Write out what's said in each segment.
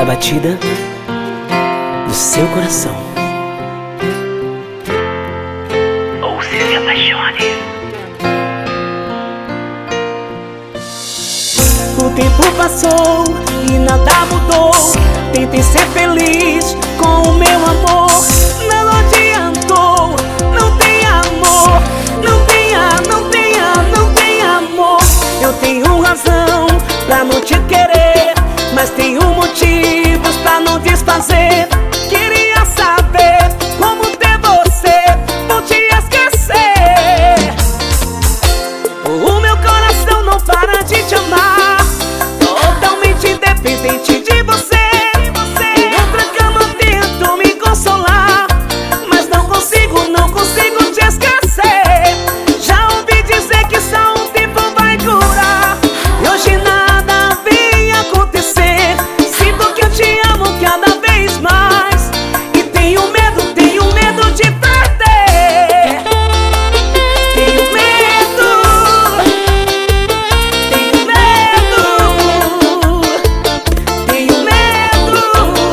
na batida do seu coração. Ou se apaixone. O tempo passou e nada mudou. Tentei ser feliz com o meu amor, não adiantou. Não tem amor, não tem amor. Eu tenho razão pra não te querer, mas tenho motivos pra não desfazer. Queria saber como ter você, vou te esquecer. O meu coração não para de te amar, totalmente independente de você. Em outra cama tento me consolar, mas não consigo te esquecer. Já ouvi dizer que só um tempo vai curar, e hoje nada vem acontecer. Sinto que eu te amo cada vez mais, e tenho medo de perder. Tenho medo, tenho medo, tenho medo.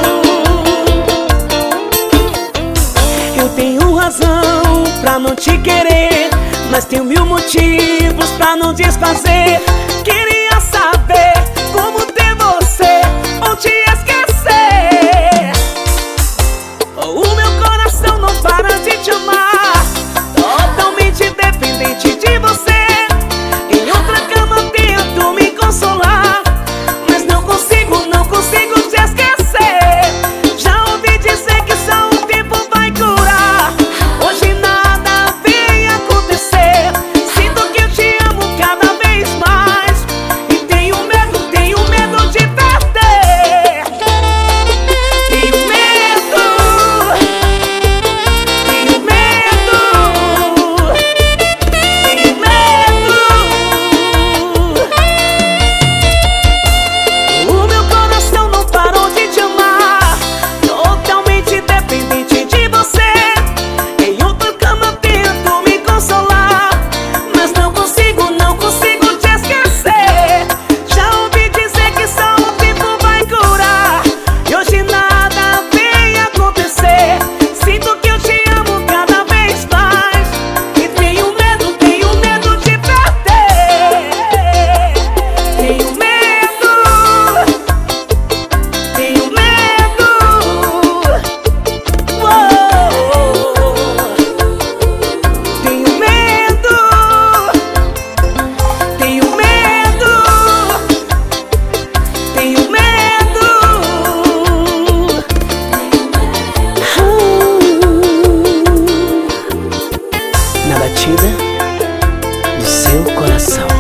Eu tenho razão pra não te querer, mas tenho mil motivos pra não desfazer. Queria saber como ter você ou te esquecer. O meu coração não para de te amar, totalmente dependente de você. Em outra cama tento me consolar, mas não consigo te esquecer. Já ouvi dizer que só um tempo vai curar, hoje nada vem acontecer. Sinto que eu te amo cada vez mais, e tenho medo de perder. Tenho medo, tenho medo, tenho medo. O meu coração não parou de te amar, totalmente dependente de você. Em outra cama tento me consolar, mas não consigo te esquecer. Já ouvi dizer que só um tempo vai curar, e hoje nada vem acontecer. Sinto que eu te amo cada vez mais, e tenho medo de perder. Tenho medo, tenho medo. Tenho medo, tenho medo, tenho medo. Na batida do seu coração.